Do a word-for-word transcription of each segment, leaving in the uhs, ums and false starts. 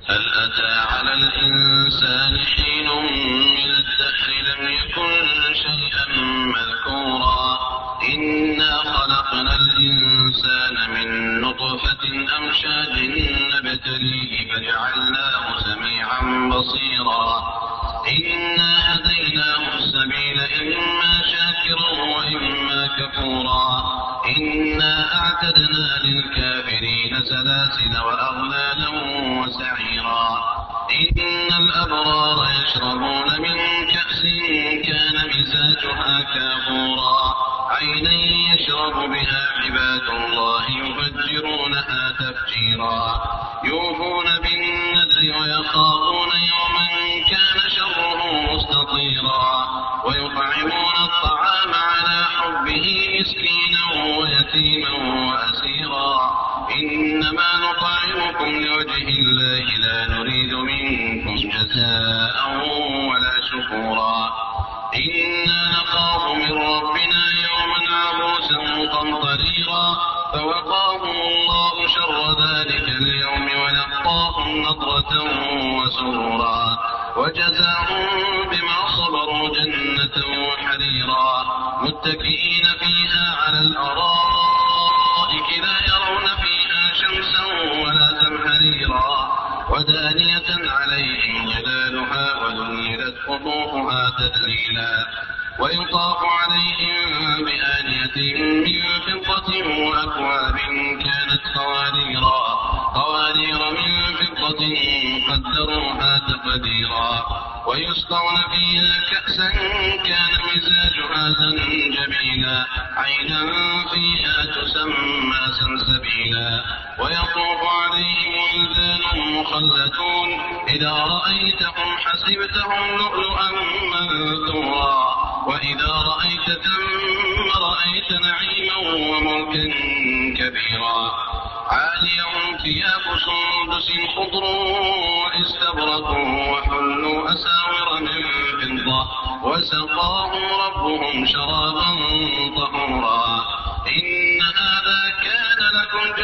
هل أتى على الإنسان حين من الدهر لم يكن شيئا مذكورا إنا خلقنا الإنسان من نطفة أمشاج نبتليه فجعلناه سميعا بصيرا إنا هديناه السبيل إما شاكرا وإما كفورا إنا أعتدنا للكافرين سلاسل وأغلالا وسعيرا إن الأبرار يشربون من كأس كان مزاجها كافورا عينا يشرب بها عباد الله يفجرونها تفجيرا يوفون بالنذر ويخافون يوما كان شره مستطيرا ويطعمون الطعام على حبه مسكينا ويتيما وأسيرا إنما نطعمكم لوجه الله لا نريد منكم جزاء ولا شكورا إنا نخاف من ربنا يوما عبوسا قمطريرا فوقاهم الله شر ذلك اليوم ولقاهم نضرة وسرورا وجزاهم بما صبروا جنة وحريرا متكئين فيها على الأرائك لا يرون فيها شمسا ولا زمهريرا ودانية عليهم جلالها وذللت قطوفها تذليلا ويطاف عليهم بآنية من فضة وأكواب كانت قواريرا قوارير من فضة قدروها تقديرا ويسقون فيها كأسا كان مزاجها زنجبيلا عينا فيها تسمى سلسبيلا ويطوف عليهم ولدان مخلدون إذا رأيتهم حسبتهم لؤلؤا منثورا وإذا رأيت ثم رأيت نعيما وملكا كبيرا عاليهم ثياب سندس خضر واستبرق وحلوا أساور من فضة وسقاهم ربهم شرابا طهورا إن هذا كان لكم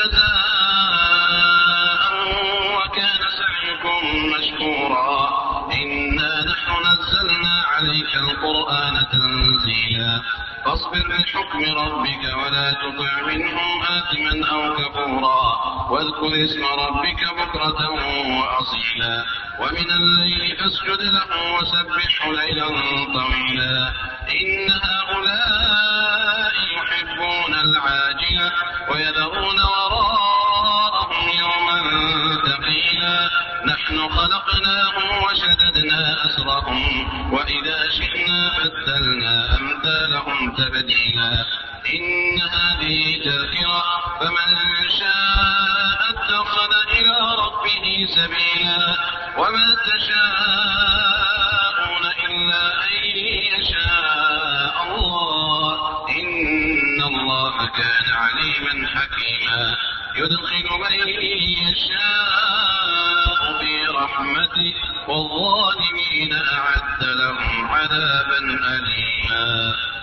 جزاء وكان سعيكم مشكورا إنا نحن نزلنا عليك القرآن تنزيلا فاصبر لحكم ربك ولا تطع منهم آثما أو كفورا واذكر اسم ربك بكرة وأصيلا ومن الليل فاسجد له وسبحه ليلا طويلا إن هؤلاء يحبون العاجلة ويذرون وراءهم يوما ثقيلا نحن خلقناهم وشددنا أسرهم وإذا شئنا بدلنا أمثالهم تبديلا إن هذه تذكرة فمن شاء اتخذ إلى ربه سبيلا وما تشاءون إلا أن يشاء الله إن الله كان عليما حكيما يدخل من يشاء في رحمته والظالمين أعد لهم عذابا أليما.